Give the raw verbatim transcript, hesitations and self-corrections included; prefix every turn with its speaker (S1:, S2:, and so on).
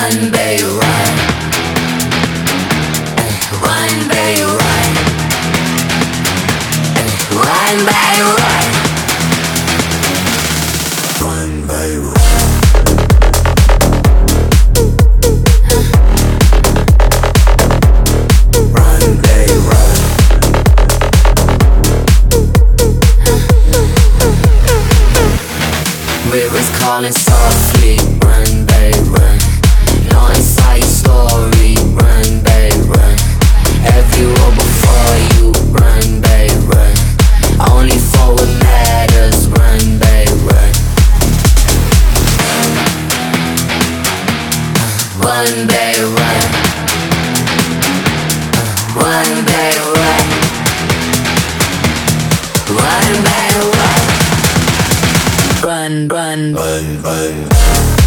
S1: Run, baby, run. Run, baby, run. Run, baby, run. Run, baby, run. Run, baby, run. Rivers calling softly. Run, baby, run. No inside story. Run, baby, run. Every road before you. Run, baby, run. Only for what matters. Run, baby, run. Run, baby, run. Run, baby, run. Run, baby, run. Run, run, run, run.